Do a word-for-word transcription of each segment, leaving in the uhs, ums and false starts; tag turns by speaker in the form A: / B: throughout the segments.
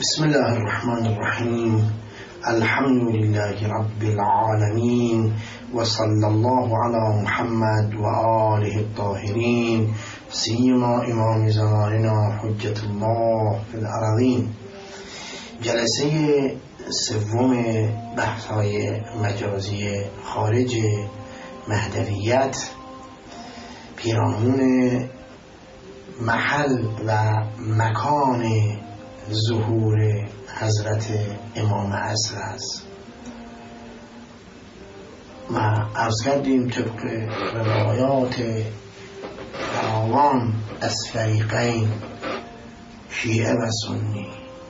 A: بسم الله الرحمن الرحیم. الحمد لله رب العالمین و صلی الله علی محمد و آله الطاهرین سیما امام زماننا حجت الله فی الارضین. جلسه سوم بحث‌های مجازی خارج مهدویت پیرامون محل و مکان ظهور حضرت امام عصر است و عرض کردیم طبق روایات فراوان از فریقین شیعه و سنی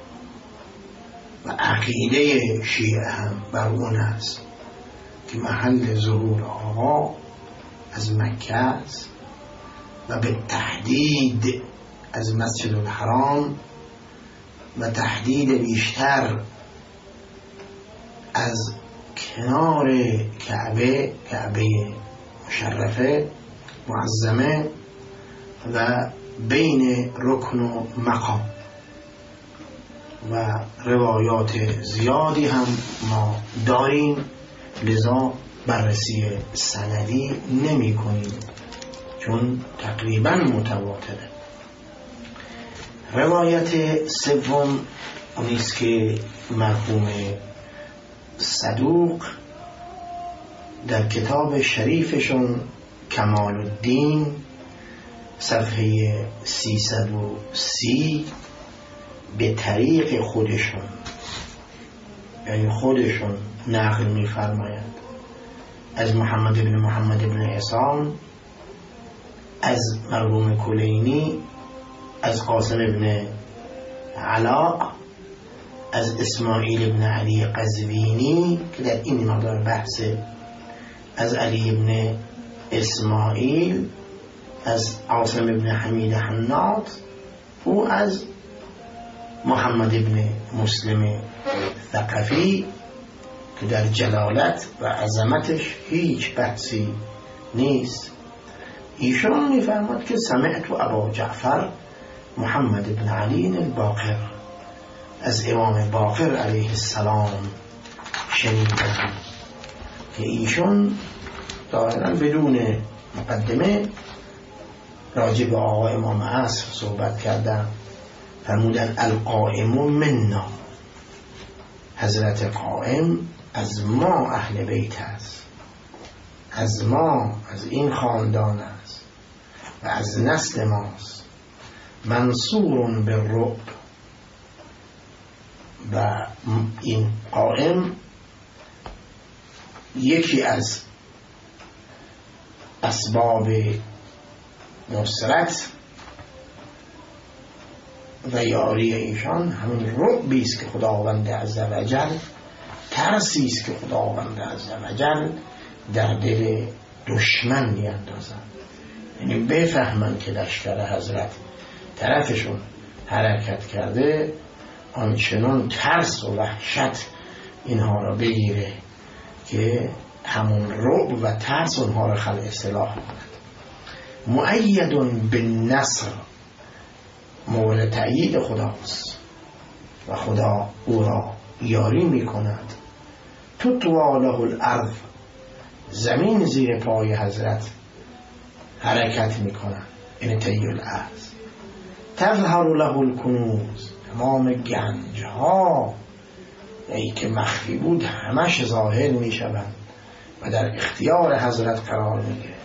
A: و عقیده شیعه هم بر اون است که محل ظهور آقا از مکه است و به تحدید از مسجد الحرام و تحدید بیشتر از کنار کعبه کعبه مشرفه معظمه و بین رکن و مقام و روایات زیادی هم ما داریم، لذا بررسی سندی نمی کنیم چون تقریبا متواتره. روایت سوم اونیست که مرحوم صدوق در کتاب شریفشون کمال الدین صفحه سیصد و سی به طریق خودشون، یعنی خودشون نقل می‌فرمایند از محمد بن محمد بن عصام، از مرحوم کلینی، از قاسم ابن علاء، از اسماعیل ابن علی قزوینی که در این مقدار بحثه، از علی ابن اسماعیل، از عاصم ابن حمید حناد و از محمد ابن مسلم ثقفی که در جلالت و عظمتش هیچ بحثی نیست. ایشون میفرماد که سمعت و ابا جعفر محمد بن علی الباقر از امام باقر علیه السلام شنیدم که ایشون ظاهراً بدون مقدمه راجع به آقا امام عصر صحبت کردن. فرمودن القائم منا، حضرت قائم از ما اهل بیت است، از ما، از این خاندان است و از نسل ماست، منصور بالرعب. و این قائم یکی از اسباب نصرت و یاری ایشان همین رعبی است که خداوند عزوجل، ترسی است که خداوند عزوجل در دل دشمن میاندازد، یعنی بفهمن که لشکر حضرت طرفشون حرکت کرده، آنچنان ترس و وحشت اینها را بگیره که همون رعب و ترس اونها را خلع سلاح کند. مؤید بالنصر، مورد تأیید خداست و خدا او را یاری می کند. تطوی له الارض، زمین زیر پای حضرت حرکت می کند، این تأیید الارض. تظهر له الکنوز، تمام گنج ها ای که مخفی بود همش ظاهر می شوند و در اختیار حضرت قرار می گیرد.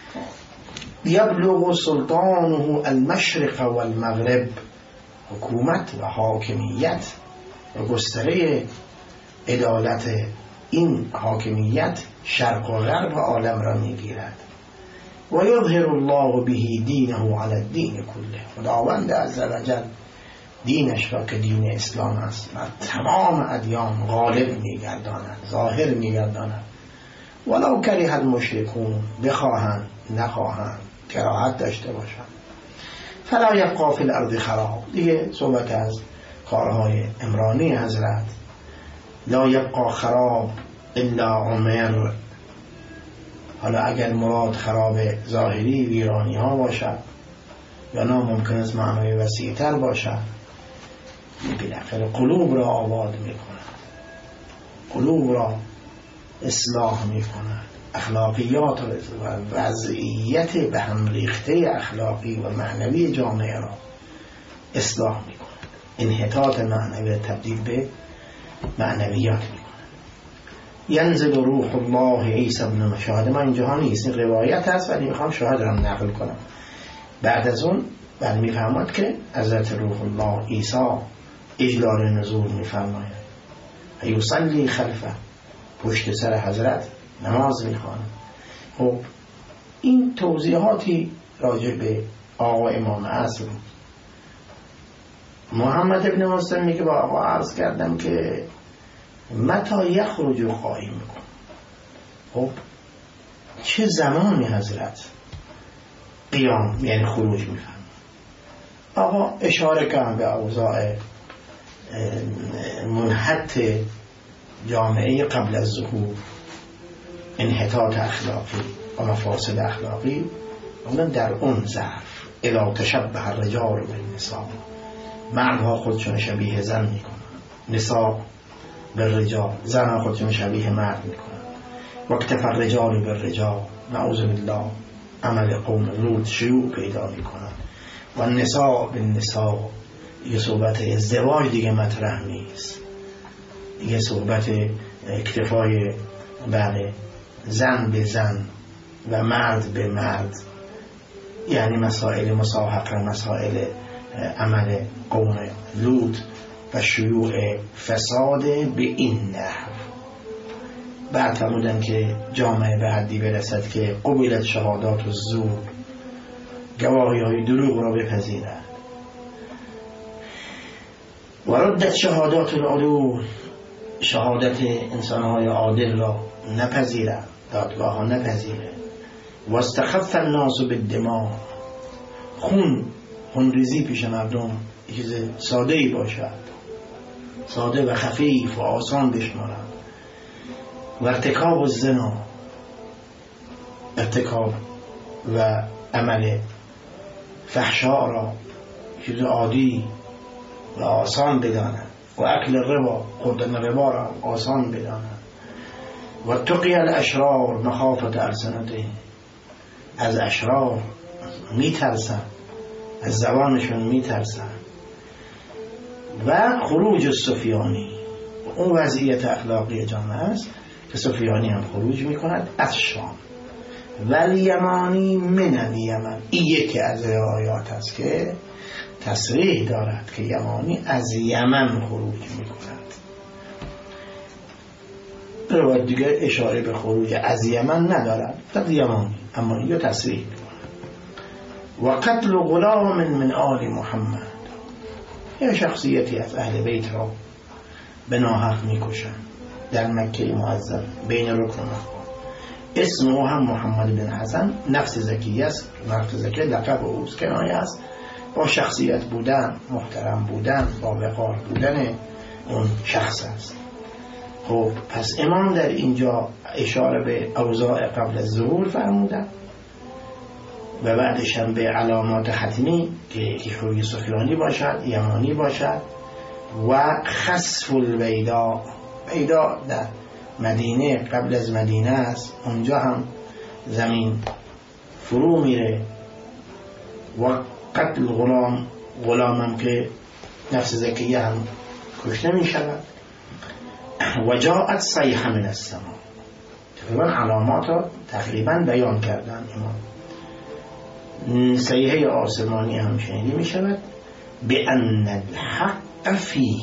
A: یبلغ سلطانه المشرق و المغرب، حکومت و حاکمیت و گستره عدالت این حاکمیت شرق و غرب عالم را می گیرد. و یظهر الله به دینه علی الدین کله، خداوند عزوجل دینش را که دین اسلام است و تمام ادیان غالب می‌گرداند، ظاهر می‌گرداند. ولو کره المشرکون، بخواهند نخواهند، کراهت داشته باشند. فلا یبقی فی الارض خراب، دیگه صحبت از کارهای عمرانی حضرت. لا یبقی خراب الا عمر، حالا اگر مراد خراب ظاهری ویرانی ها باشد یا نه ممکن است معنای وسیع‌تر باشد. بالاخره قلوب را آباد می کند، قلوب را اصلاح می کند، اخلاقیات و وضعیت به هم ریخته اخلاقی و معنوی جامعه را اصلاح می کند، انحطاط معنوی تبدیل به معنویات می کند. ینزل روح الله عیسی ابن شاهد ما این جهان نیست، این روایت هست ولی میخوام شاهد را نقل کنم. بعد از اون بعد میفهمد که حضرت روح الله عیسی اجلال نزول میفرماید، یصلی خلفه، پشت سر حضرت نماز میخواند. خب این توضیحاتی راجع به آقا امام اصل. محمد ابن مسلم میگه با آقا عرض کردم که متى یخرج قائم میکن، خب چه زمانی حضرت قیام یعنی خروج میفرماید؟ آقا اشاره کردن به اوضاع منحط جامعه قبل از ظهور، انحطاط اخلاقی و مفاسد اخلاقی، اون در اون ظرف اذا تشبه الرجال بالنساء، مردها خودشون شبیه زن میکنن، نساء بالرجال، زنها خودشون شبیه مرد میکنن، واکتفى الرجال بالرجال، نعوذ بالله عمل قوم لوط شیوع پیدا میکنن، و نساء بالنساء، یه صحبت ازدواج دیگه مطرح نیست، دیگه صحبت اکتفای بله زن به زن و مرد به مرد، یعنی مسائل مصاحقه، مسائل عمل قوم لوط و شیوع فساد به این نحو. بعد فرمودن که جامعه به حدی برسد که قبلت شهادات و زور، گواهی های دروغ را بپذیرد، و ردت شهادات العدول، شهادت انسانهای عادل را نپذیرد، دادگاه ها نپذیره، و استخف الناس بالدماء، خون خونریزی پیش مردم چیز ساده ای باشد، ساده و خفیف و آسان بشمارند، و ارتکاب الزنا، ارتکاب و عمل فحشا را چیز عادی و آسان بدانند، و اکل ربا، خوردن ربا را آسان بدانند، و تقی الاشرار مخافت السنته، از اشرار میترسن، از زبانشون میترسن، و خروج السفیانی، اون وضعیت اخلاقی جامعه است که سفیانی هم خروج میکند از شام، ولی یمانی من الیمن، این یکی از روایات است که تصریح دارد که یمانی از یمن خروج میکند. روایت دیگه اشاره به خروج از یمن ندارد، فقط یمانی، اما اینجا تصریح میکند. و قتل غلام من آل محمد، یا شخصیتی از اهل بیت را به ناحق میکشند در مکه معظم بین رکن و مقام. اسم او هم محمد بن حسن، نفس زکی است، نفس زکی لقب اوست، کنایه است با شخصیت بودن، محترم بودن، با وقار بودن اون شخص است. خب پس امام در اینجا اشاره به اوضاع قبل از ظهور فرمودن و بعدش هم به علامات ختمی که یکی خروج سفیانی باشد، یمانی باشد، و خسف البیدا، بیدا در مدینه قبل از مدینه است، اونجا هم زمین فرو میره، و قتل غلام، غلام هم که نفس زکیه هم کشته می شود، و جاءت صیحه من السما، تقریبا علامات را تقریبا بیان کردن امام. صیحه آسمانی هم شنیده می شود، بأن الحق فی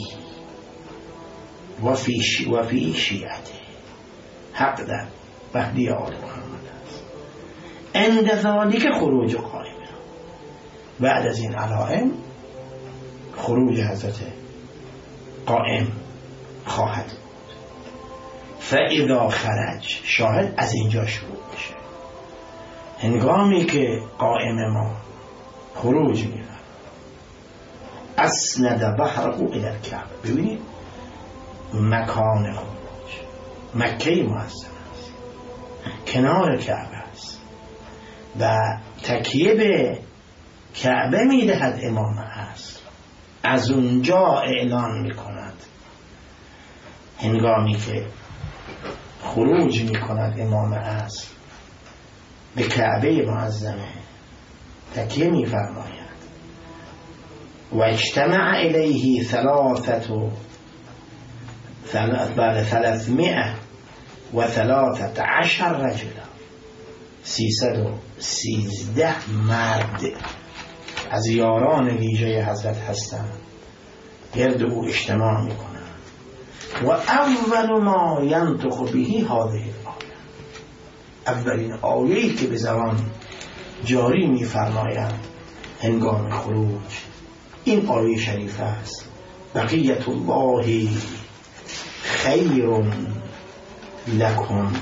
A: و فی شی و فی شیعته، حق در مهدی آل محمد است. عند ذالک خروج قائم، بعد از این علائم خروج حضرت قائم خواهد بود. فاذا خرج، شاهد از اینجا شروع میشه، هنگامی که قائم ما خروج میکنه، اسند بحره الی الکعبه، ببینید مکان خروج مکه معظم است، کنار کعبه است و تکیه به کعبه میدهد امام است. از اونجا اعلان میکند هنگامی که خروج میکند امام عصر به کعبه معظمه تکیه میفرماید و اجتمع الیه ثلاثت و ثلاثمائه و ثلاثت عشر رجلا سیصد و سیزده مرد از یاران ویژه حضرت هستند گرد او اجتماع میکنند و اول ما ینطق به هذه الآیه اولین آیه‌ای که به زبان جاری می‌فرماید هنگام خروج این آیه شریف است بقیت الله خیر لکم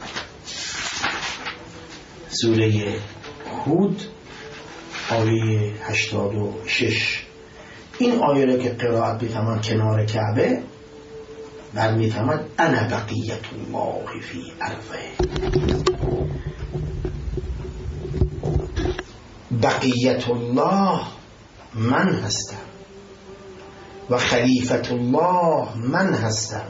A: سوره هود آیه هشتاد و شش. این آیه را که قرائت می‌فرماید کنار کعبه بعد می‌فرماید انا بقیت الله فی ارضه بقیت الله من هستم و خلیفت الله من هستم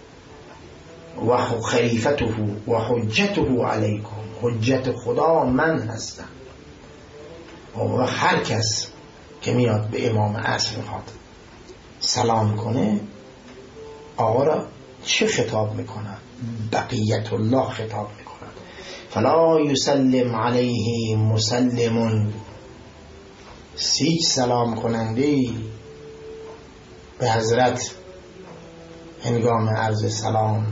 A: و خلیفته و حجته علیکم حجت خدا من هستم. و هر کس که میاد به امام عصر میخواد سلام کنه آقا را چه خطاب میکنه؟ بقیت الله خطاب میکنه. فلا یسلم علیه مسلم هیچ سلام کننده به حضرت هنگام عرض سلام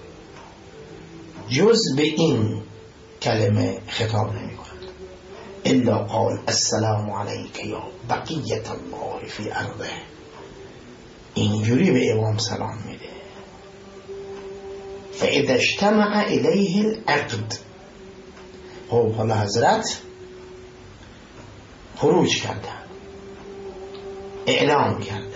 A: جز به این کلمه خطاب نمی کند الا قال السلام علیک یا بقیت الله فی ارضه. اینجوری به امام سلام میده. فاذا اجتمع الیه العقد خب حالا حضرت خروج کردن اعلام کردن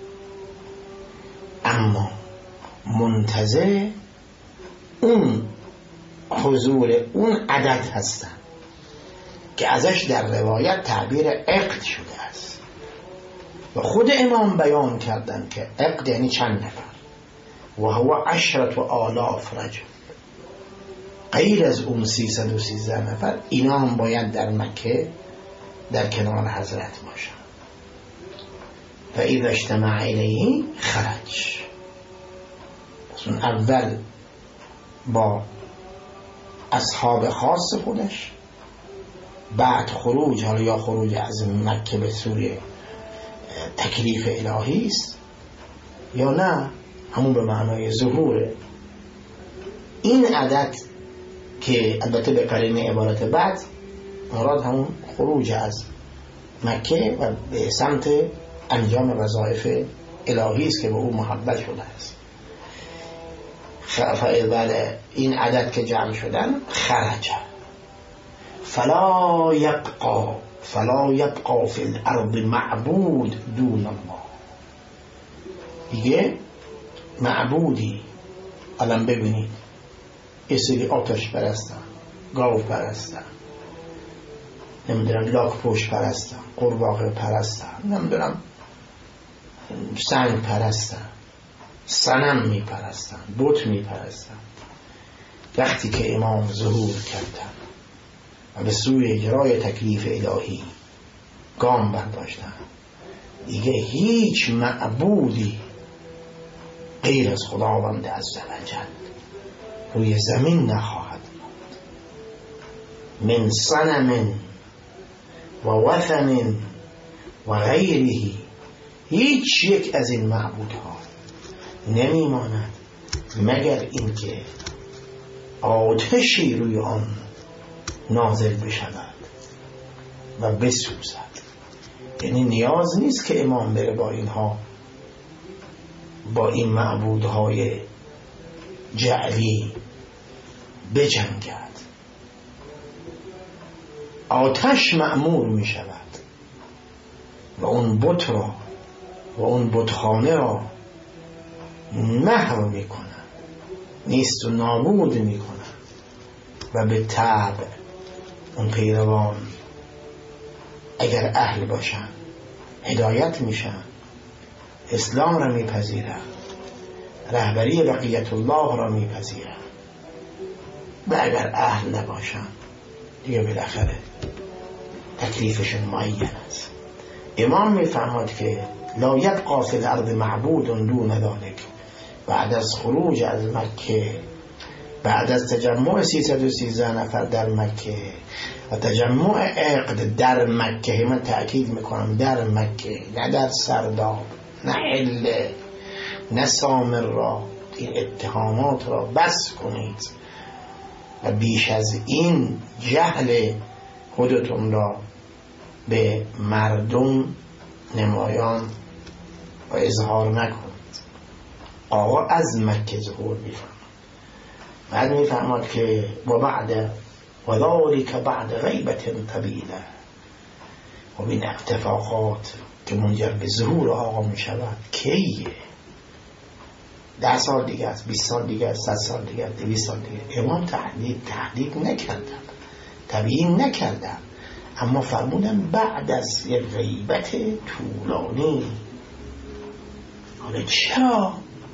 A: اما منتظر اون حضور اون عدد هستن که ازش در روایت تعبیر عقد شده است و خود امام بیان کردن که عقد یعنی چند نفر و هو عشرت و آلاف رجل غیر از اون سیصد و سیزده نفر اینا هم باید در مکه در کنار حضرت باشن. و اذا اجتمع الیه خرج اون اول با اصحاب خاص خودش بعد خروج حالا یا خروج از مکه به سوی تکلیف الهی است یا نه همون به معنای ظهوره. این عدد که البته به قرینه عبارت بعد مراد همون خروج از مکه و به سمت انجام وظایف الهی است که به او محول شده است. فاذا این عدد که جمع شدن خرج فلا یبقى فلا یبقى فی الارض معبود دون الله. دیگه معبودی الان ببینید یه سری آتش پرستن گاو پرستن نمیدونم لاک پشت پرستن قورباغه پرستن نمیدونم سنگ پرستن صنم می پرستن بت می پرستن. وقتی که امام ظهور کردن و به سوی اجرای تکلیف الهی گام برداشتن دیگه هیچ معبودی غیر از خداوند عزوجل روی زمین نخواهد بود. من صنم و وثن و غیره هیچ یک از این معبودها نمی ماند مگر اینکه آتشی روی آن نازل بشود و بسوزد. یعنی نیاز نیست که امام بره با اینها با این معبودهای جعلی بجنگد. آتش مأمور می شود و اون بت را و اون بتخانه را محو می کند نیست و نابود می کند و به طبع اون پیروان اگر اهل باشن هدایت میشن اسلام را میپذیرند، رهبری بقیت الله را میپذیرند، و اگر اهل نباشند دیگه بالاخره تکلیفشون معین است. امام میفهمد که لا یبقی فی الارض معبود دون ذلک. بعد از خروج از مکه، بعد از تجمع سیصد و سیزده نفر در مکه و تجمع عقد در مکه، من تأکید میکنم در مکه، نه در سرداب، نه حله، نه سامر را، این اتهامات را بس کنید و بیش از این جهل خودتون را به مردم نمایان و اظهار نکنید. آقا از مکه ظهور میفرماد، بعد میفرماد که و بعد و ذالک بعد غیبت طویله، و این اتفاقات که منجر به ظهور آقا میشود کیه؟ ده سال دیگه است، بیست سال دیگه است، صد سال دیگه است، دویست سال دیگه. امام تحدید تحدید نکردم، تبیین نکردم، اما فرمودن بعد از یک غیبت طولانی. حالا چرا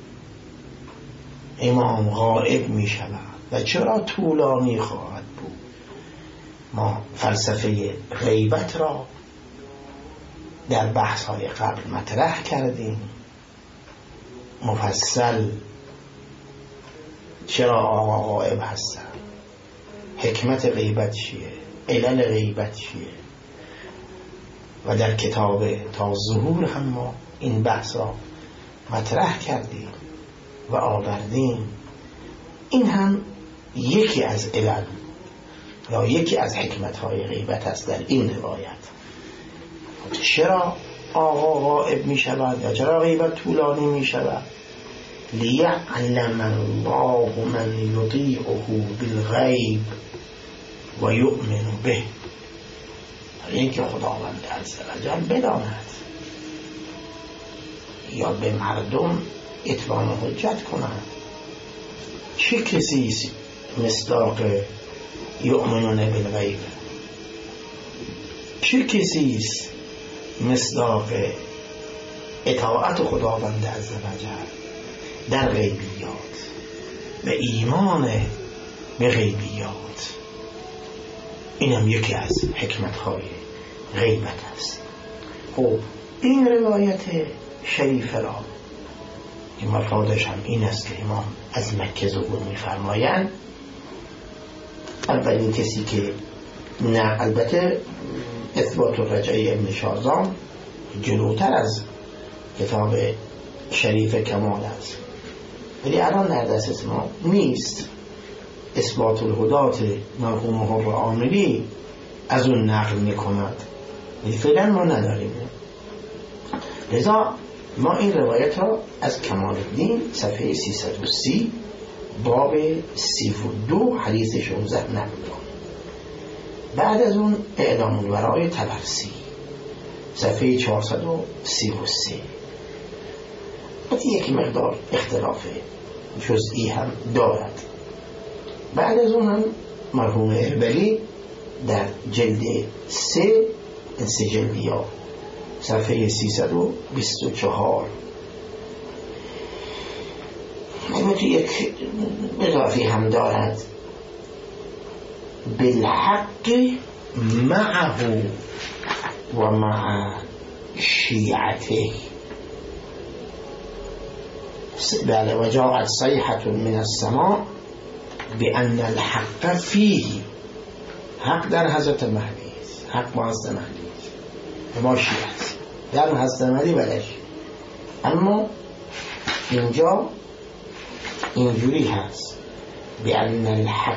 A: امام غائب می شود و چرا طولانی خواهد بود؟ ما فلسفه غیبت را در بحث های قبل مطرح کردیم مفصل. چرا آقا غائب هستن؟ حکمت غیبت چیه؟ علل غیبت چیه؟ و در کتاب تا ظهور هم ما این بحث را مطرح کردیم و آوردیم. این هم یکی از علل یا یکی از حکمت‌های غیبت است در این روایت. چرا آقا غائب می شود یا چرا غیبت طولانی می شود؟ لیعلم الله من یطیعه بالغیب و یؤمن به، اینکه خداوند عزوجل بداند یا به مردم اتمام حجت کنند چه کسی مصداق یؤمنون بالغیب، چه کسی مصداق اطاعت خداوند عزوجل در غیبیات و ایمان به غیبیات. اینم یکی از حکمت‌های غیبت است. خب این روایت شریف را این مفادش هم این است که امام از مکه ظهور می‌فرمایند. اولین کسی که نه، البته اثبات الرجعی ابن شازان جلوتر از کتاب شریف کمال است، ولی الان در دست ما نیست. اثبات الهدات مرحوم حر عاملی از اون نقل میکند، ولی فعلا ما نداریم. لذا ما این روایت را از کمال الدین صفحه سیصد و سی باب سی و دو حدیث شانزده نقل کنیم. بعد از اون اعلام الورای طبرسی صفحه چهارصد و سی و سه. باید یک مقدار اختلاف جزئی هم دارد. بعد از اون هم مرحوم اربلی در جلد سه، این سه جلدی ها، صفحه سیصد و بیست و چهار. البته یک اضافی هم دارد، بالحق معه و مع شیعته. بله، و جاءت صیحة من السماء بأن الحق فيه. حق در حضرت مهدی است، حق با حضرت مهدی است، ما شیعه است در حضرت مهدی بلش. اما اینجا اینجوری هست بأن الحق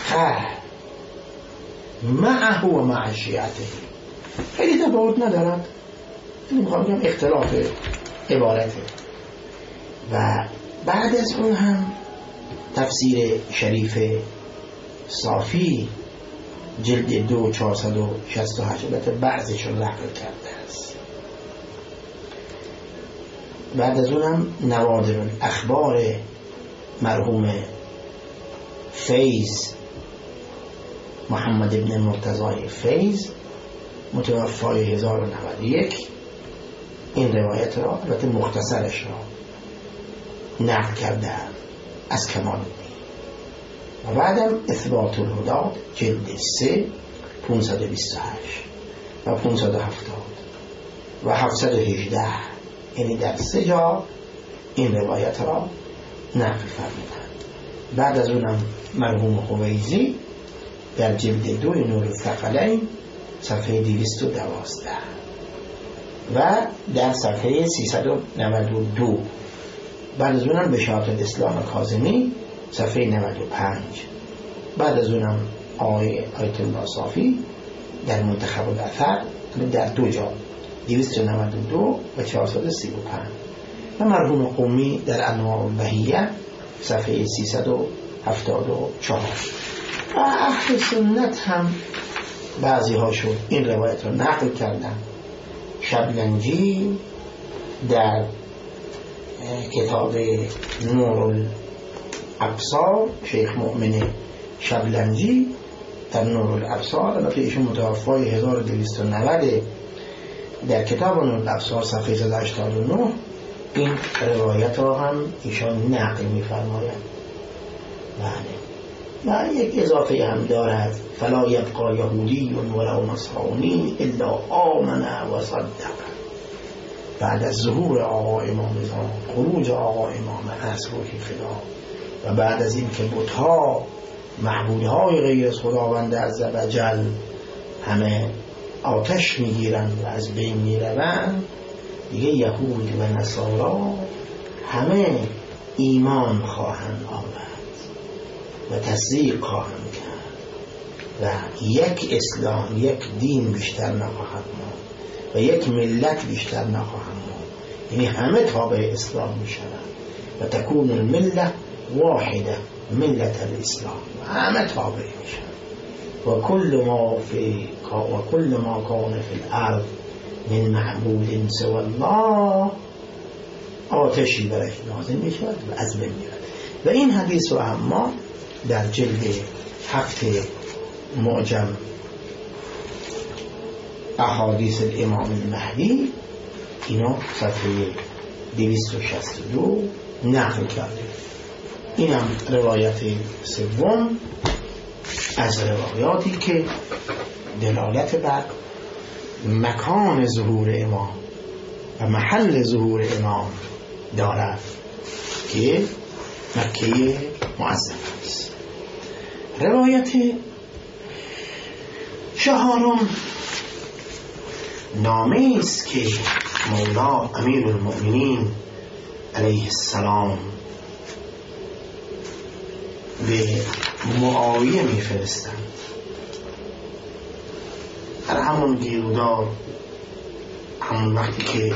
A: معه و مع شیعته. خیلی تفاوت ندارد، میخوام بگم اختلاف عبارته. و بعد از اون هم تفسیر شریف صافی جلد دو چهارصد و شصت و هشت بعضش رو نقل کرده است. بعد از اون هم نوادر اخبار مرحوم فیض محمد ابن مرتضای فیض متوفای هزار و نود و یک این روایت را، البته مختصرش را نقل کرده از کمال‌الدین. و بعدم اثبات الهدى جلد سه پانصد و بیست و هشت و پانصد و هفتاد و هفتصد و هجده، یعنی در سه جا این روایت را نقل فرمودند. بعد از اونم مرحوم خویزی در جلد دو نور الثقلین صفحه دویست و دوازده و در صفحه سیصد و نود و دو. بعد از اونم بشارت الاسلام کاظمی صفحه نود و پنج. بعد از اونم آقای آیت الله صافی در منتخب الاثر در دو جا دویست و نود و دو و چهارصد و سی و پنج و مرحوم قمی در انواع البهیه صفحه سیصد و هفتاد و چهار. و اهل سنت هم بعضی هاشون این روایت رو نقل کردن. شبلنجی در کتاب نور الابصار، شیخ مؤمن شبلنجی در نور الابصار، البته ایشون متوفای هزار و دویست و نود، در کتاب نور الابصار صفحه صد و هشتاد و نه این روایت را هم ایشان نقل می‌فرمایند. بله. و یک اضافه هم دارد: فلا یبقى یهودی ولو نصرانی الا آمن و صدق. بعد از ظهور آقا امام زمان، خروج آقا امام عصر روحی فدا، و بعد از این که بت‌ها، معبودهای غیر از خداوند عزوجل همه آتش میگیرند و از بین میروند، دیگه یهود و نصارا همه ایمان خواهند آورد و تصدیق خواهند کرد و یک اسلام، یک دین بیشتر نخواهد ماند و یک ملت بیشتر نخواهد ماند، یعنی همه تابع اسلام میشوند و تکون المله واحده ملت الاسلام و همه تابع میشوند. و کل ما فی و کل ما کان فی الارض من معبود سوی الله آتشی برش نازل میشود و از بین میرود. و این حدیث رو اما در جلد هفت معجم احادیث الامام المهدی اینا صفحه دویست و شصت و دو نقل کرده. اینم روایت سوم از روایاتی که دلالت بر مکان ظهور امام و محل ظهور امام دارد که مکه معظمه است. روایت چهارم نامه است که مولا امیر المؤمنین علیه السلام به معاویه میفرستند. در همون گیرودار، همون وقتی که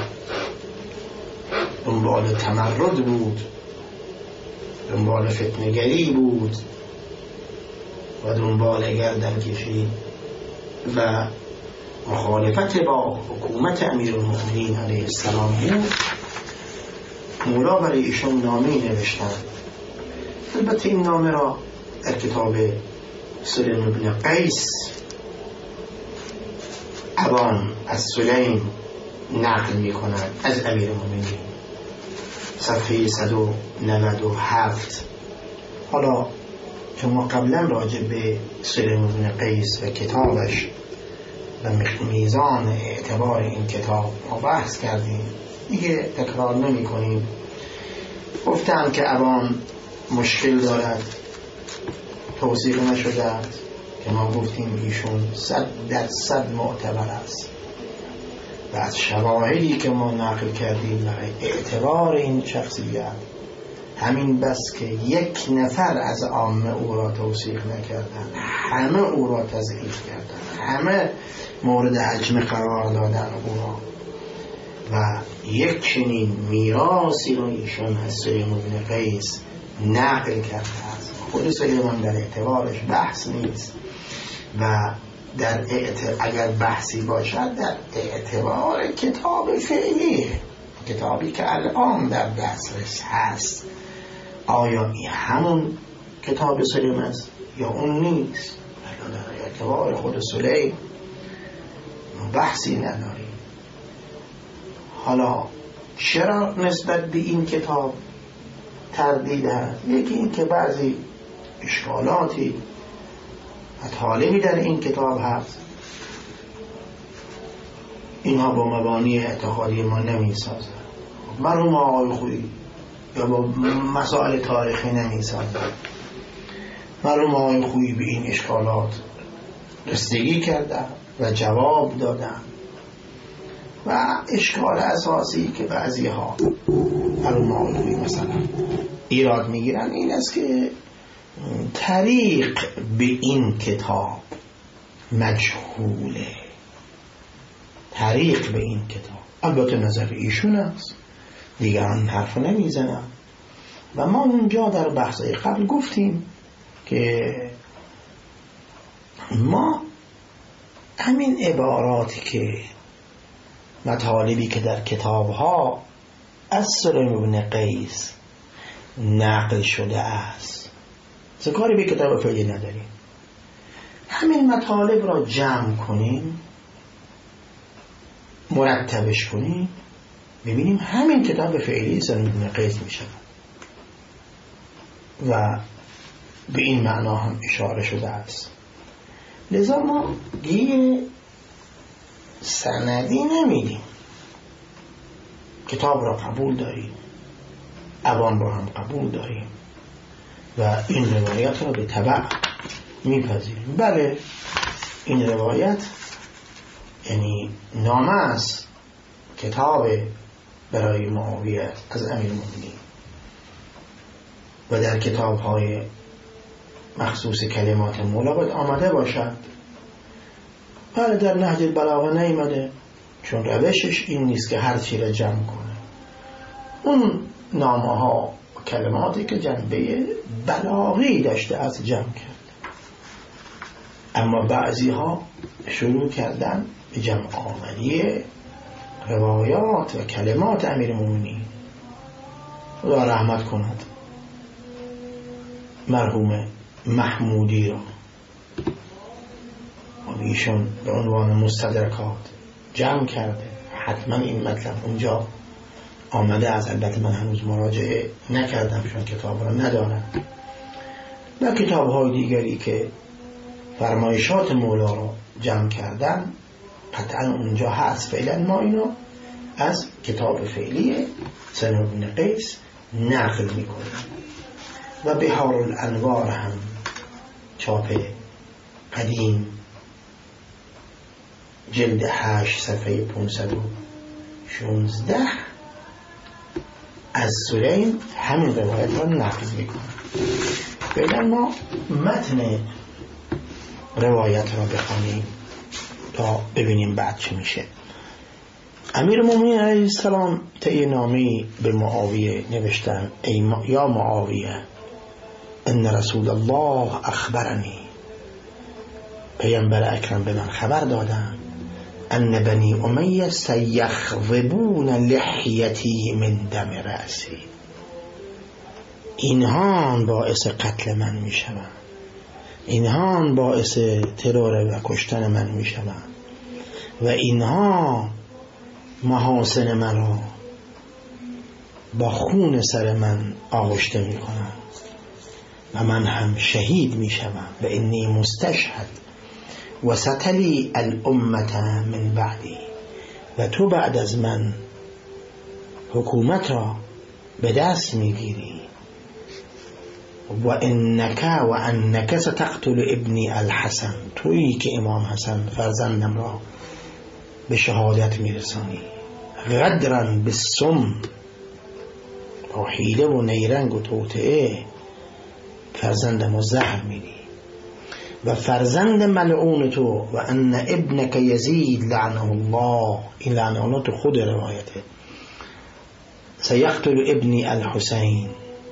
A: دنبال تمرد بود، دنبال فتنگری بود و دنبال گردنکشی و مخالفت با حکومت امیر المؤمنین علیه السلام بود، مولا برای ایشون نامه نوشتند. البته این نامه را در کتاب سلیم بن قیس ابان از سلیم نقل می کند از امیر المؤمنین صفحه صد و نود و هفت. حالا چون ما قبلا راجع به سلیم بن قیس و کتابش و میزان اعتبار این کتاب ما بحث کردیم، دیگه تکرار نمی کنیم. گفتم که ابان مشکل دارد، توثیق نشده است، که ما گفتیم ایشون صد در صد معتبر است و از شواهدی که ما نقل کردیم و اعتبار این شخصیت همین بس که یک نفر از عامه او را توثیق نکردن، همه او را تضعیف کردن، همه مورد حجم قرار دادن او را. و یک چنین میراثی را ایشون از سلیم بن قیس نقل کرده است. خود سلیمان در اعتبارش بحث نیست و در اعتبار اگر بحثی باشد در اعتبار کتاب فعلی، کتابی که الان در دسترس هست، آیا این همون کتاب سلیم است یا اون نیست؟ در اعتبار خود سلیم بحثی نداریم. حالا چرا نسبت به این کتاب تردید هست؟ یکی این که بعضی اشکالاتی مطالبی در این کتاب هست، اینها با مبانی اعتقادی ما نمی سازن، مرحوم آقای خویی یا با مسائل تاریخی نمی سازن. مرحوم آقای خویی به این اشکالات رسیدگی کردن و جواب دادن. و اشکال اساسی که بعضی ها مرحوم آقای خویی مثلا ایراد میگیرن این است که طریق به این کتاب مجهوله. طریق به این کتاب البته نظر ایشون است، دیگران حرف نمیزنن. و ما اونجا در بحثای قبل گفتیم که ما همین عباراتی که مطالبی که در کتابها از سلیم بن قیس نقل شده است، کاری به کتاب فعلی نداریم، همین مطالب را جمع کنیم، مرتبش کنیم، ببینیم همین کتاب فعلی سلیم بن قیس می شود. و به این معنا هم اشاره شده است. لذا ما گیر سندی نمیدیم، کتاب را قبول داریم، عوام را هم قبول داریم و این روایت را به تبع میپذیریم. بله این روایت یعنی نامه است، کتاب برای معاویه از امیرالمومنین و در کتاب های مخصوص کلمات مولا باید آمده باشد. بله در نهج البلاغه نیامده، چون روشش این نیست که هر چی را جمع کنه. اون نامه ها و کلماتی که جنبه بلاغی داشته از جمع کرد. اما بعضی ها شروع کردن به جمع آوری روایات و کلمات امیرالمومنین. خدا رحمت کند مرحوم محمودی را، ایشون به عنوان مستدرکات جمع کرده. حتما این مطلب اونجا آمده از، البته من هنوز مراجعه نکردم چون کتاب را ندارم. و کتاب های دیگری که فرمایشات مولا را جمع کردن قطعا اونجا هست. فعلا ما اینو از کتاب فعلی سلیم بن قیس نقل میکنیم. و بحار الانوار هم چاپ قدیم جلد هشت صفحه پانصد و شانزده از سلیم همین روایت را نقل میکنه. فعلا ما متن روایت را بخوانیم تا ببینیم بعد چی میشه. امیرالمومنین علیه السلام طی نامه‌ای به معاویه نوشتن: ای ما یا معاویه، ان رسول الله اخبرنی، پیامبر اکرم به من خبر دادن، ان بنی امیه سیخضبون لحیتی من دم رأسی، اینها باعث قتل من می شوند، اینها باعث ترور و کشتن من می شوند و اینها محاسن من را با خون سر من آغشته می کنند و من هم شهید می شوم و انی مستشهد و ستلی الامت من بعدی، و تو بعد از من حکومت را به دست می گیری و انک و انک ستقتل ابنی الحسن، تویی که امام حسن فرزندم را به شهادت می رسانی، غدرا بالسم، با حیله و نیرنگ و توطئه فرزندم را زهر میدی، و فرزند ملعون تو و ان ابنک یزید لعنه الله، این لعنه تو خود روایته، سیقتل ابنی الحسین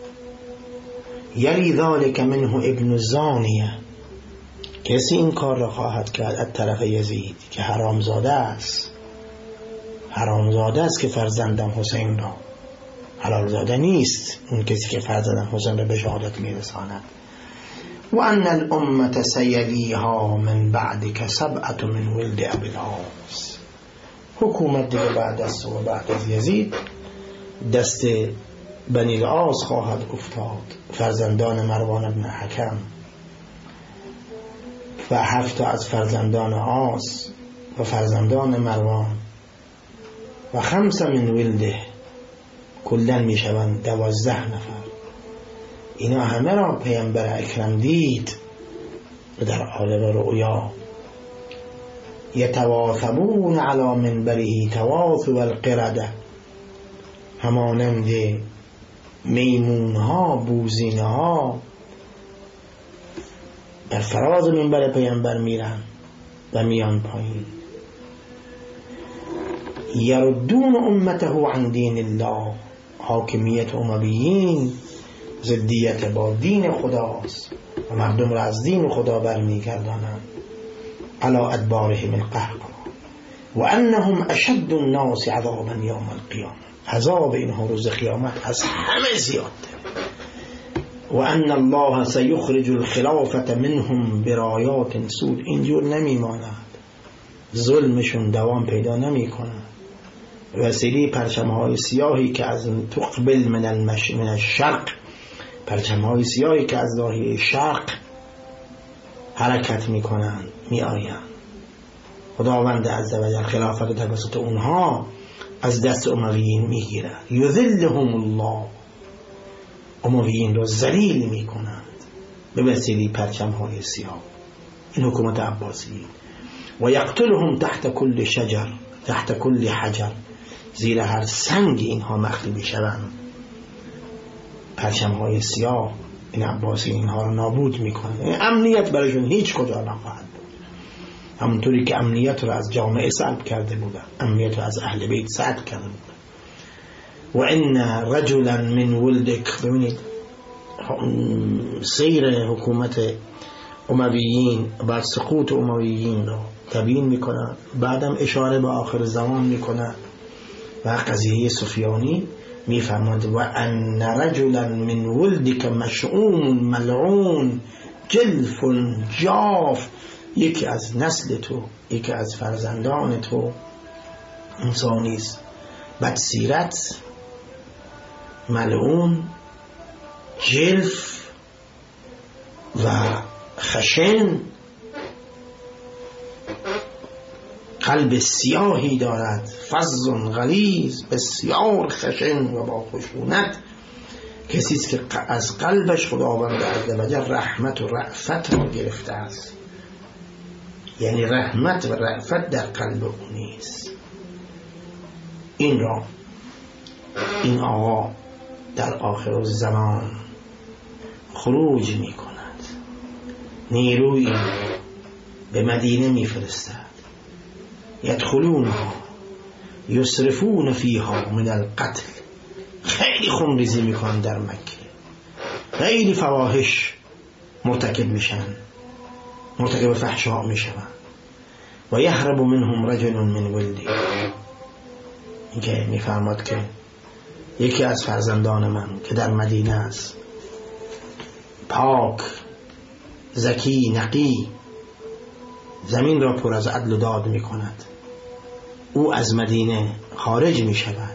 A: یلی ذالک منه ابن الزانیه، کسی این کار را خواهد کرد از طرف یزید که حرامزاده است، حرامزاده است که فرزندم حسین را، حلالزاده نیست اون کسی که فرزندم حسین را به شهادت میرساند. و ان الامت سیلیها من بعد که سبعت من ولد ابی العاص، حکومت دیگه بعد از و بعد از یزید دست بنی العاص خواهد افتاد، فرزندان مروان بن حکم و هفت از فرزندان عاص و فرزندان مروان و خمس من ولده، کلن می شوند دوازده نفر. اینا همه را پیامبر اکرم دید و در عالم رؤیا یتواثبون علی منبره تواثب القرده، همانند میمون ها بوزینه ها بر فراز منبر پیامبر میرن و میان پایین. یردون امته عن دین الله، حاکمیت امویین ضدیت با دین خداست و مردم را از دین خدا برمیگردانند. علی ادبارهم القهقرا و انهم اشد الناس عذابا یوم القیامه، عذاب اینها روز قیامت از همه زیاده. و ان الله سیخرج الخلافه منهم برایات سود، اینجور نمیماند، ظلمشون دوام پیدا نمی کند. وسیله پرچمهای سیاهی که از تقبل من المش من الشرق، پرچمهای سیاهی که از ناحیه شرق حرکت می کنند می آیند. خداوند عزوجل خلافت توسط اونها از دست امویین می گیرد. یذلهم الله، امویین را ذلیل می کنند به وسیله پرچمهای سیاه، این حکومت عباسی. و یقتلهم تحت کل شجر تحت کل حجر، زیر هر سنگ اینها مخفی می شوند. پرچمهای سیاه این عباسی اینها را نابود می کنند. امنیت برایشون هیچ کجا نخواهد بود، همونطوری که امنیت را از جامعه سلب کرده بودند، امنیت را از اهل بیت سلب کرده بودند. و ان رجلا من ولدک، ببینید سیر حکومت امویین بعد سقوط امویین را تبیین میکنند، بعدم اشاره به آخر زمان میکنند و قضیه سفیانی میفرماند و ان رجلا من ولدک مشؤوم ملعون جلف جاف، یکی از نسل تو، یکی از فرزندان تو انسانی است بدسیرت، ملعون، جلف و خشن، قلب سیاهی دارد، فظ غلیظ، بسیار خشن و با خشونت. کسی است که از قلبش خداوند عزوجل رحمت و رأفت را گرفته است، یعنی رحمت و رأفت در قلب او نیست. این را این آقا در آخر زمان خروج می کند، نیروی به مدینه می فرستد، یدخلونها یسرفون فیها من القتل، خیلی خونریزی می کنند در مکه، خیلی فواحش مرتکب میشن، مرتکب فحشا می شوند. و یهرب منهم رجل من ولدی، این که می فرماد که یکی از فرزندان من که در مدینه است، پاک، زکی، نقی، زمین را پر از عدل و داد می کند، او از مدینه خارج می شود.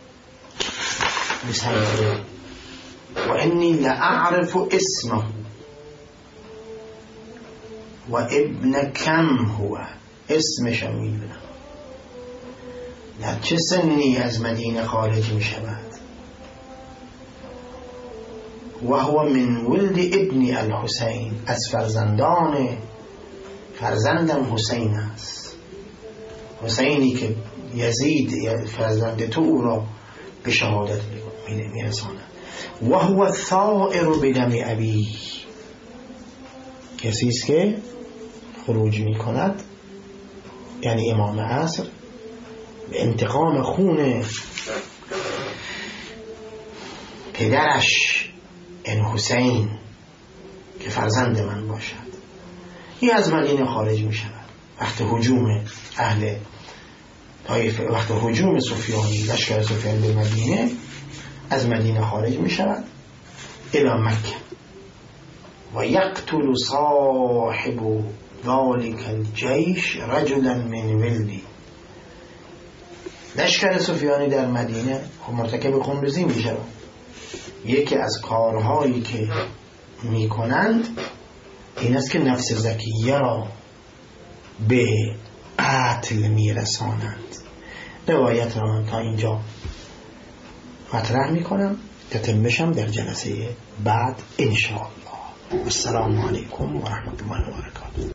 A: بسیاره و انی لأعرف اسمه و ابن کم هو، اسمش هم می دونم، در چه سنی از مدینه خارج می شود. و هو من ولد ابن الحسین، از فرزندان فرزندم حسین است، حسینی که یزید فرزند تو او را به شهادت می رساند. و هو الثائر بدم ابی، کسی است که خروج می کند، یعنی امام عصر، به انتقام خون پدرش این حسین که فرزند من باشد. این از مدینه خارج می شود وقت هجوم اهل طایفه، وقت هجوم سفیانی، لشکر سفیان به مدینه، از مدینه خارج می شود الی مکه. و یقتل صاحب ذلك الجیش رجلا من ولدی، لشکر سفیانی در مدینه خب مرتکب خونریزی میشه. یکی از کارهایی که میکنند این است که نفس زکیه را به قتل میرسانند. روایت را من تا اینجا مطرح میکنم، تتمشم در جلسه بعد انشاءالله. السلام علیکم و رحمت الله و برکاته.